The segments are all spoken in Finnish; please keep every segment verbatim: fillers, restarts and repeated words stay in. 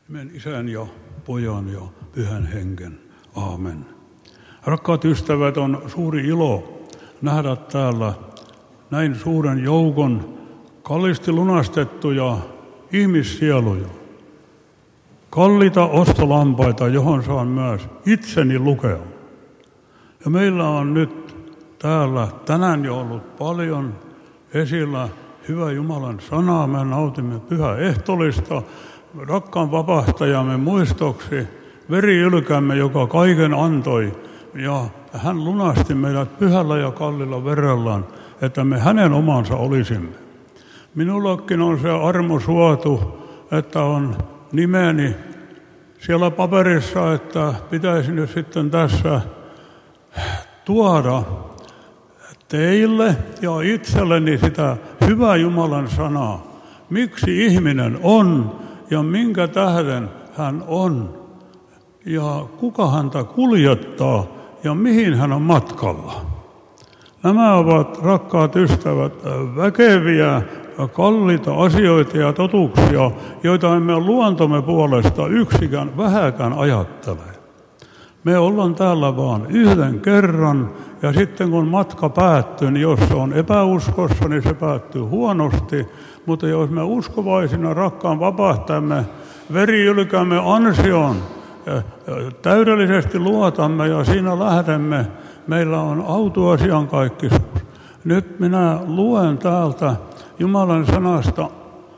Nimen Isän ja Pojan ja Pyhän Hengen. Aamen. Rakkaat ystävät, on suuri ilo nähdä täällä näin suuren joukon kalliisti lunastettuja ihmissieluja. Kalliita ostolampaita, johon saan myös itseni lukea. Ja meillä on nyt täällä tänään jo ollut paljon esillä hyvä Jumalan sanaa. Me nautimme pyhää ehtolista, rakkaan vapahtajamme muistoksi, veriylkämme, joka kaiken antoi. Ja hän lunasti meidät pyhällä ja kallilla verellaan, että me hänen omansa olisimme. Minullekin on se armo suotu, että on nimeni siellä paperissa, että pitäisi nyt sitten tässä tuoda teille ja itselleni sitä hyvää Jumalan sanaa. Miksi ihminen on ja minkä tähden hän on ja kuka häntä kuljettaa ja mihin hän on matkalla. Nämä ovat, rakkaat ystävät, väkeviä, kalliita asioita ja totuuksia, joita emme luontomme puolesta yksikään vähäkään ajattele. Me ollaan täällä vaan yhden kerran, ja sitten kun matka päättyy, niin jos se on epäuskossa, niin se päättyy huonosti. Mutta jos me uskovaisina rakkaan vapahtajamme, veriylkämme ansioon, täydellisesti luotamme ja siinä lähdemme, meillä on autuasiankaikkisuus. Nyt minä luen täältä Jumalan sanasta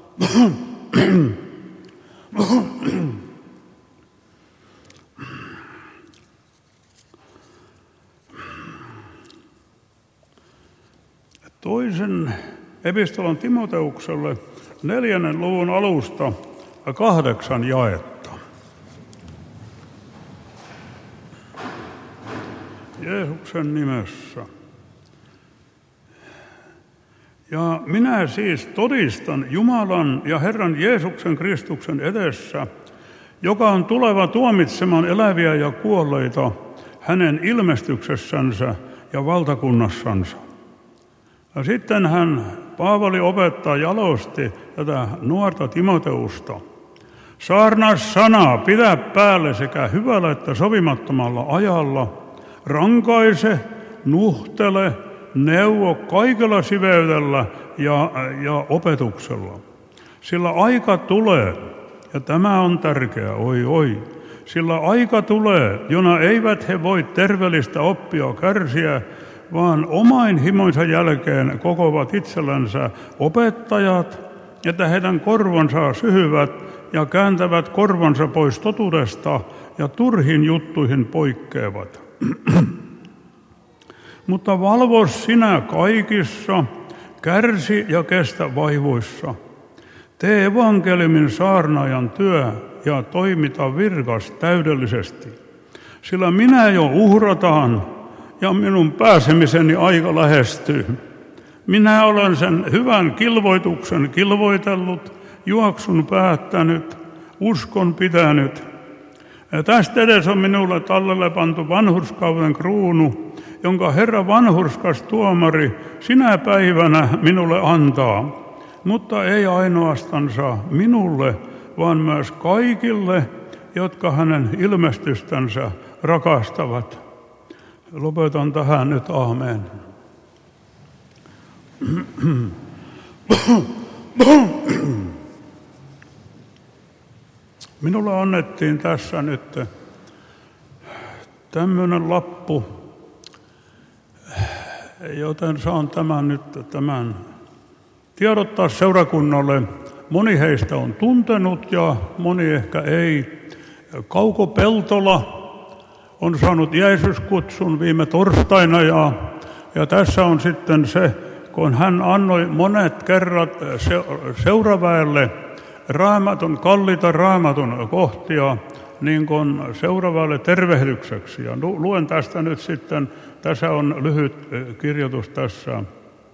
toisen epistolan Timoteukselle neljännen luvun alusta kahdeksan jaetta. Jeesuksen nimessä. Ja minä siis todistan Jumalan ja Herran Jeesuksen Kristuksen edessä, joka on tuleva tuomitsemaan eläviä ja kuolleita hänen ilmestyksessänsä ja valtakunnassansa. Ja sitten hän, Paavali, opettaa jalosti tätä nuorta Timoteusta. Saarnaa sanaa, pidä päälle sekä hyvällä että sovimattomalla ajalla, rankaise, nuhtele, neuvo kaikella siveydellä ja, ja opetuksella. Sillä aika tulee, ja tämä on tärkeää, oi oi, sillä aika tulee, jona eivät he voi terveellistä oppia kärsiä, vaan omain himoinsa jälkeen kokoavat itsellänsä opettajat, että heidän korvansa syhyvät ja kääntävät korvansa pois totuudesta ja turhiin juttuihin poikkeavat. Mutta valvo sinä kaikissa, kärsi ja kestä vaivoissa. Tee evankeliumin saarnaajan työ ja toimita virkas täydellisesti. Sillä minä jo uhrataan ja minun pääsemiseni aika lähestyy. Minä olen sen hyvän kilvoituksen kilvoitellut, juoksun päättänyt, uskon pitänyt. Ja tästä edes on minulle tallelle pantu vanhurskauden kruunu, jonka Herra vanhurskas tuomari sinä päivänä minulle antaa, mutta ei ainoastansa minulle, vaan myös kaikille, jotka hänen ilmestystänsä rakastavat. Lopetan tähän nyt, aamen. Minulle annettiin tässä nyt tämmöinen lappu, joten saan tämän nyt tämän tiedottaa seurakunnalle. Moni heistä on tuntenut ja moni ehkä ei. Kauko Peltola on saanut Jeesuskutsun viime torstaina ja, ja tässä on sitten se, kun hän annoi monet kerrat se, seuraväelle raamatun, kalliita raamatun kohtia niin kuin seuraavalle tervehdykseksi. Ja luen tästä nyt sitten, tässä on lyhyt kirjoitus tässä.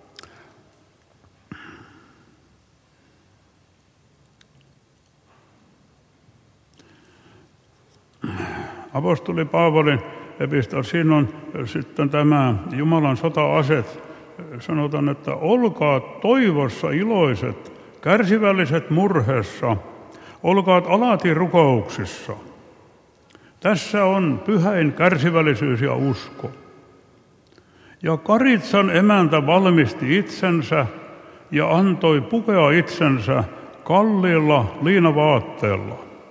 Apostoli Paavalin epistola, siinä on sitten tämä Jumalan sota-aset. Sanotaan, että olkaa toivossa iloiset, kärsivälliset murheessa, olkaat alati rukouksissa. Tässä on pyhäin kärsivällisyys ja usko. Ja Karitsan emäntä valmisti itsensä ja antoi pukea itsensä kalliilla liinavaatteella.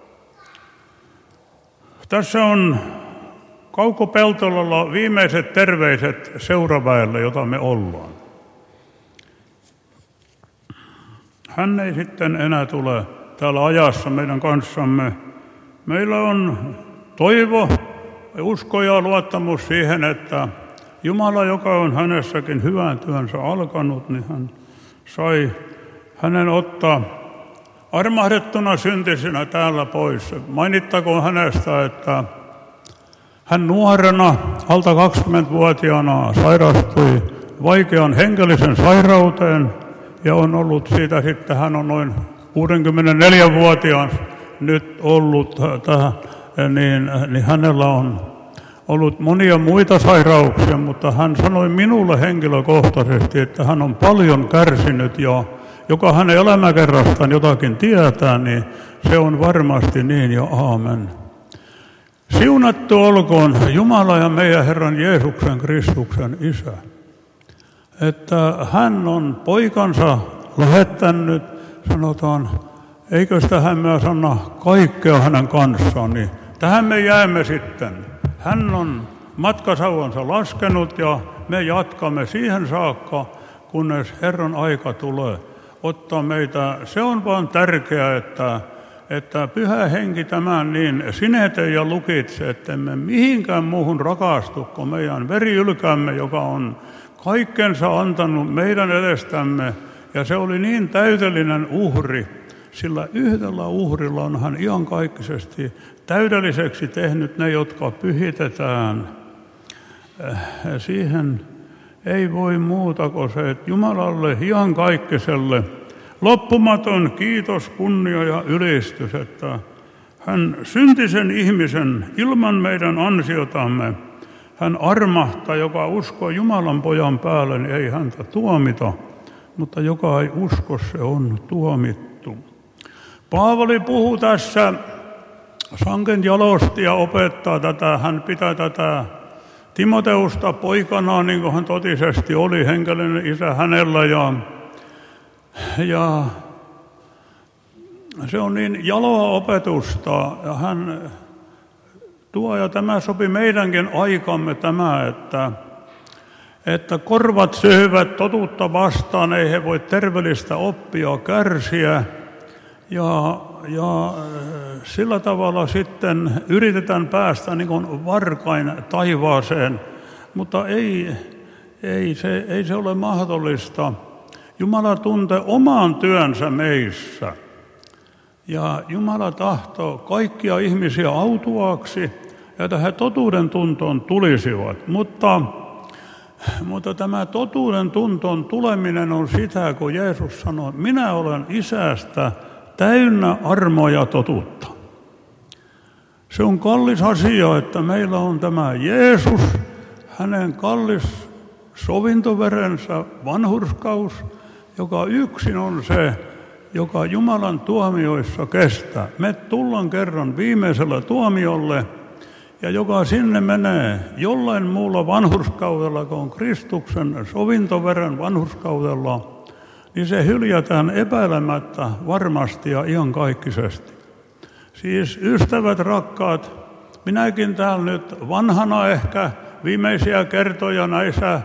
Tässä on Kauko Peltolalla viimeiset terveiset seuraväelle, jota me ollaan. Hän ei sitten enää tule täällä ajassa meidän kanssamme. Meillä on toivo, usko ja luottamus siihen, että Jumala, joka on hänessäkin hyvän työnsä alkanut, niin hän sai hänen ottaa armahdettuna syntisinä täällä pois. Mainittakoon hänestä, että hän nuorena, alta kaksikymmentävuotiaana sairastui vaikean henkilöisen sairauteen ja on ollut siitä sitten, hän on noin kuusikymmentäneljävuotias nyt ollut tähän, niin, niin hänellä on ollut monia muita sairauksia, mutta hän sanoi minulle henkilökohtaisesti, että hän on paljon kärsinyt ja joka hänen elämäkerrastaan jotakin tietää, niin se on varmasti niin ja aamen. Siunattu olkoon Jumala ja meidän Herran Jeesuksen Kristuksen Isä, että hän on poikansa lähettänyt, sanotaan, eikö sitä hän myös anna kaikkea hänen kanssaan, niin tähän me jäämme sitten. Hän on matkasauvansa laskenut ja me jatkamme siihen saakka, kunnes Herran aika tulee ottaa meitä. Se on vaan tärkeää, että, että Pyhä Henki tämän niin sinete ja lukitse, että emme mihinkään muuhun rakastu kuin meidän veriylkämme, joka on kaikkensa antanut meidän edestämme. Ja se oli niin täydellinen uhri, sillä yhdellä uhrilla on hän iankaikkisesti täydelliseksi tehnyt ne, jotka pyhitetään. Siihen ei voi muuta kuin se, että Jumalalle iankaikkiselle loppumaton kiitos, kunnia ja ylistys, että hän syntisen ihmisen ilman meidän ansiotamme, hän armahtaa, joka uskoo Jumalan pojan päälle, niin ei häntä tuomita, mutta joka ei usko, se on tuomittu. Paavali puhuu tässä sangen jalosti ja opettaa tätä, hän pitää tätä Timoteusta poikanaan, niin kuin hän totisesti oli, henkilöinen isä hänellä. Ja, ja se on niin jaloa opetusta, ja hän tuo, ja tämä sopi meidänkin aikamme tämä, että, että korvat syövät totuutta vastaan, ei he voi terveellistä oppia kärsiä. Ja, ja sillä tavalla sitten yritetään päästä niin kuin varkain taivaaseen, mutta ei, ei, se, ei se ole mahdollista. Jumala tuntee oman työnsä meissä. Ja Jumala tahtoo kaikkia ihmisiä autuaksi, että he totuuden tuntoon tulisivat. Mutta, mutta tämä totuuden tuntoon tuleminen on sitä, kun Jeesus sanoi, minä olen Isästä täynnä armoa ja totuutta. Se on kallis asia, että meillä on tämä Jeesus, hänen kallis sovintoverensä vanhurskaus, joka yksin on se, joka Jumalan tuomioissa kestää. Me tullaan kerran viimeisellä tuomiolle, ja joka sinne menee jollain muulla vanhurskaudella kuin Kristuksen sovintoveren vanhurskaudella, niin se hyljätään epäilemättä varmasti ja iankaikkisesti. Siis ystävät rakkaat, minäkin täällä nyt vanhana ehkä viimeisiä kertoja näissä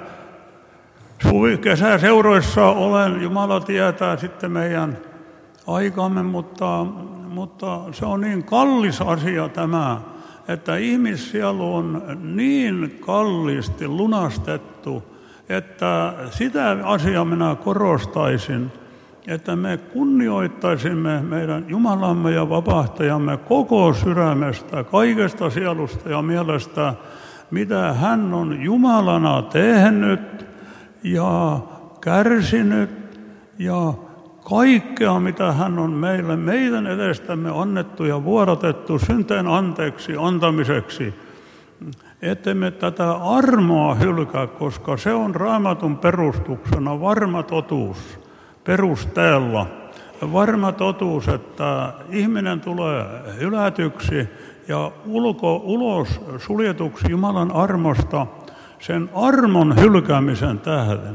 kesäseuroissa olen, Jumala tietää sitten meidän aikamme, mutta, mutta se on niin kallis asia tämä, että ihmissielu on niin kalliisti lunastettu, että sitä asiaa minä korostaisin, että me kunnioittaisimme meidän Jumalamme ja vapahtajamme koko sydämestä, kaikesta sielusta ja mielestä, mitä hän on Jumalana tehnyt ja kärsinyt ja kaikkea, mitä hän on meille, meidän edestämme annettu ja vuodatettu synteen anteeksi antamiseksi. Ettemme tätä armoa hylkää, koska se on Raamatun perustuksena varma totuus perusteella. varma totuus, että ihminen tulee hylätyksi ja ulko, ulos suljetuksi Jumalan armosta sen armon hylkäämisen tähden.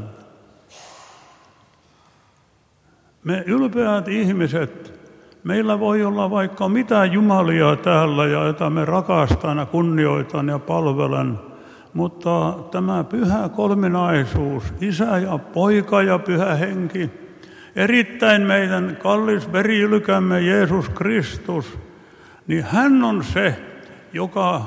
Me ylpeät ihmiset, meillä voi olla vaikka mitä jumalia täällä, ja jota me rakastan ja kunnioitan ja palvelen, mutta tämä pyhä kolminaisuus, Isä ja Poika ja Pyhä Henki, erittäin meidän kallis veri-ylkämme Jeesus Kristus, niin hän on se, joka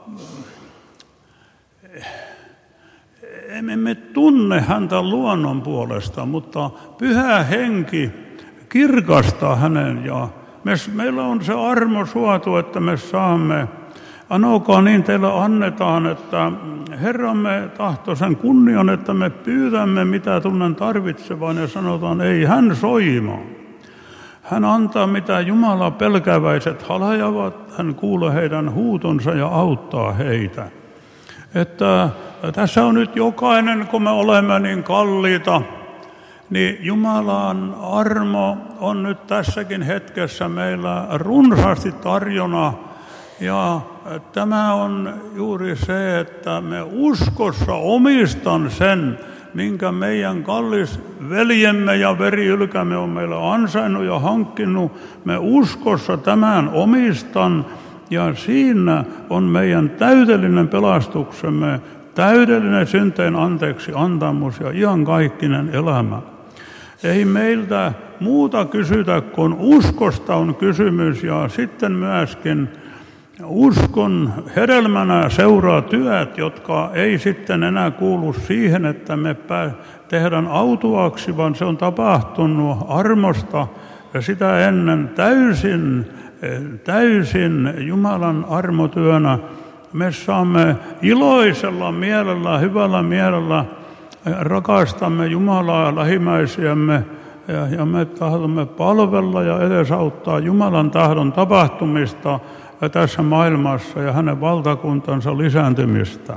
emme tunne häntä luonnon puolesta, mutta Pyhä Henki kirkastaa hänen, ja me, meillä on se armo suotu, että me saamme. Anokaa niin teille annetaan, että Herramme tahtoo sen kunnian, että me pyydämme mitä tunnen tarvitsevan ja sanotaan ei hän soimaa. Hän antaa mitä Jumala pelkäväiset halajavat, hän kuulee heidän huutonsa ja auttaa heitä. Että tässä on nyt jokainen, kun me olemme niin kalliita, niin Jumalan armo on nyt tässäkin hetkessä meillä runsaasti tarjona. Ja tämä on juuri se, että me uskossa omistan sen, minkä meidän kallis veljemme ja veri-ylkämme on meille ansainnut ja hankkinut. Me uskossa tämän omistan, ja siinä on meidän täydellinen pelastuksemme, täydellinen synteen anteeksi antamus ja iankaikkinen elämä. Ei meiltä muuta kysytä, kun uskosta on kysymys, ja sitten myöskin uskon hedelmänä seuraa työt, jotka ei sitten enää kuulu siihen, että me tehdään autuaksi, vaan se on tapahtunut armosta ja sitä ennen täysin, täysin Jumalan armotyönä. Me saamme iloisella mielellä, hyvällä mielellä, rakastamme Jumalaa ja lähimmäisiämme, ja, ja me tahdomme palvella ja edesauttaa Jumalan tahdon tapahtumista tässä maailmassa ja hänen valtakuntansa lisääntymistä.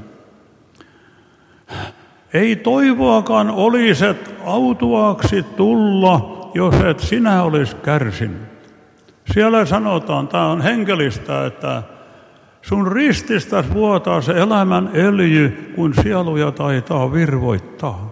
Ei toivoakaan olisi, että autuaksi tulla, jos et sinä olisi kärsinyt. Siellä sanotaan, tämä on henkilistä, että sun rististäsi vuotaa se elämän öljy, kun sieluja taitaa virvoittaa.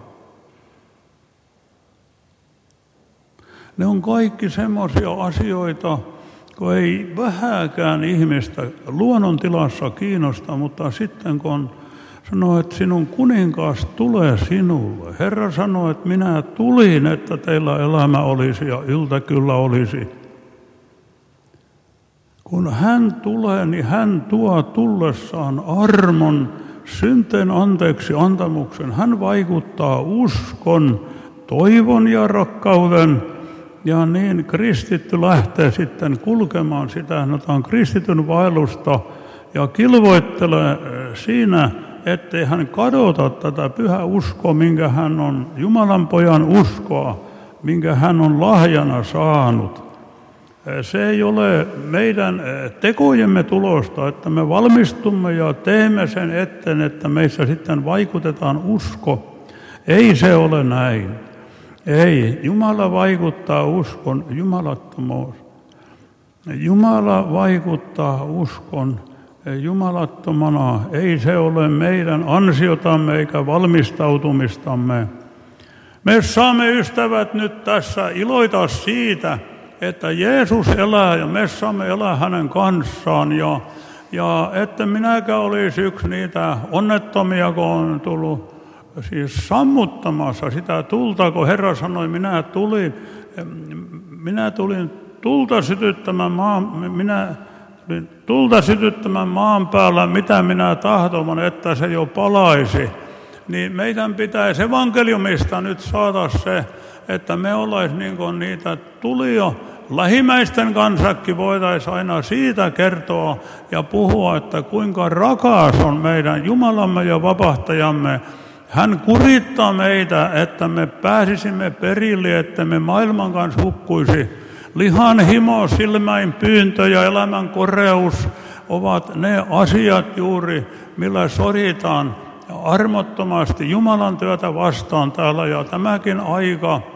Ne on kaikki semmoisia asioita, kun ei vähäkään ihmistä luonnontilassa kiinnosta, mutta sitten kun sanoo, että sinun kuninkaas tulee sinulle. Herra sanoo, että minä tulin, että teillä elämä olisi ja yltä kyllä olisi. Kun hän tulee, niin hän tuo tullessaan armon, synteen anteeksi antamuksen. Hän vaikuttaa uskon, toivon ja rakkauden. Ja niin kristitty lähtee sitten kulkemaan sitä, sanotaan kristityn vaellusta, ja kilvoittelee siinä, ettei hän kadota tätä pyhä uskoa, minkä hän on, Jumalan pojan uskoa, minkä hän on lahjana saanut. Se ei ole meidän tekojemme tulosta, että me valmistumme ja teemme sen eteen, että meissä sitten vaikutetaan usko. Ei se ole näin. Ei, Jumala vaikuttaa uskon jumalattomuus. Jumala vaikuttaa uskon jumalattomana. Ei se ole meidän ansiotamme eikä valmistautumistamme. Me saamme, ystävät, nyt tässä iloita siitä, että Jeesus elää ja me saamme elää hänen kanssaan. Ja, ja että minäkään olisi yksi niitä onnettomia, kun on tullut siis sammuttamassa sitä tulta, kun Herra sanoi, minä tulin, minä tulin tulta sytyttämään maan, minä tulin tulta sytyttämään maan päällä, mitä minä tahdon, että se jo palaisi. Niin meidän pitäisi evankeliumista nyt saada se, että me oltaisiin niin kuin niitä tulia. Lähimmäisten kanssakin voitaisiin aina siitä kertoa ja puhua, että kuinka rakas on meidän Jumalamme ja vapahtajamme. Hän kurittaa meitä, että me pääsisimme perille, että me maailman kanssa hukkuisi. Lihan himo, silmäin pyyntö ja elämän koreus ovat ne asiat juuri, millä soditaan armottomasti Jumalan työtä vastaan täällä. Ja tämäkin aika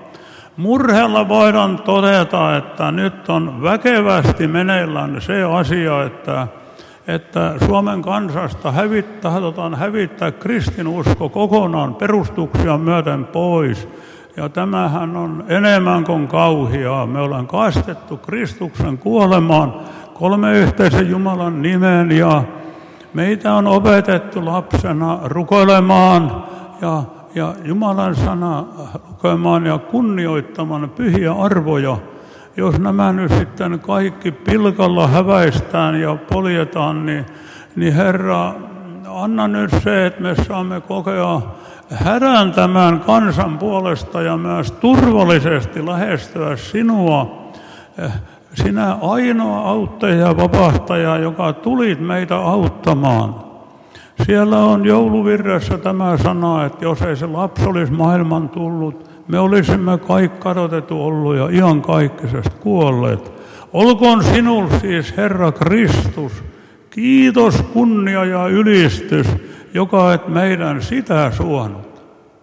Murheella voidaan todeta, että nyt on väkevästi meneillään se asia, että, että Suomen kansasta hävit, tahdotaan hävittää kristinusko kokonaan perustuksia myöten pois. Ja tämähän on enemmän kuin kauheaa. Me ollaan kastettu Kristuksen kuolemaan kolme yhteisen Jumalan nimeen ja meitä on opetettu lapsena rukoilemaan ja, ja Jumalan sana lukemaan ja kunnioittamaan pyhiä arvoja. Jos nämä nyt sitten kaikki pilkalla häväistään ja poljetaan, niin, niin Herra, anna nyt se, että me saamme kokea hädän tämän kansan puolesta ja myös turvallisesti lähestyä sinua, sinä ainoa auttaja ja vapahtaja, joka tulit meitä auttamaan. Siellä on jouluvirressä tämä sana, että jos ei se lapsi olisi maailman tullut, me olisimme kaikki kadotettu ollut ja iankaikkisesti kuolleet. Olkoon sinulle siis Herra Kristus, kiitos, kunnia ja ylistys, joka et meidän sitä suonut.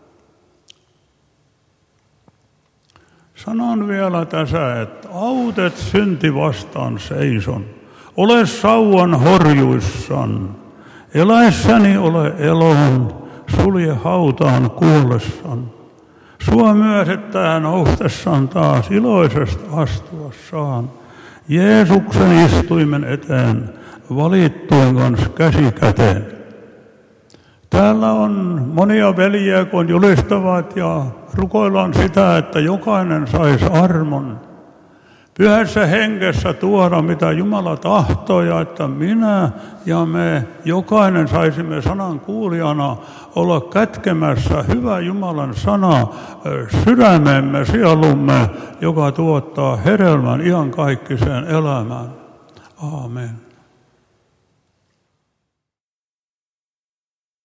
Sanon vielä tässä, että autet synti vastaan seison. Ole sauvan horjuissan, eläessäni ole elon, sulje hautaan kuollessaan. Sua myösettää noustessaan taas iloisesti astuassaan. Jeesuksen istuimen eteen, valittujen kanssa käsi käteen. Täällä on monia veljiä, kun julistavat ja rukoillaan sitä, että jokainen saisi armon. Pyhässä hengessä tuoda, mitä Jumala tahtoo, ja että minä ja me jokainen saisimme sanan kuulijana olla kätkemässä hyvä Jumalan sana sydämemme, sielumme, joka tuottaa hedelmän iankaikkiseen elämään. Aamen.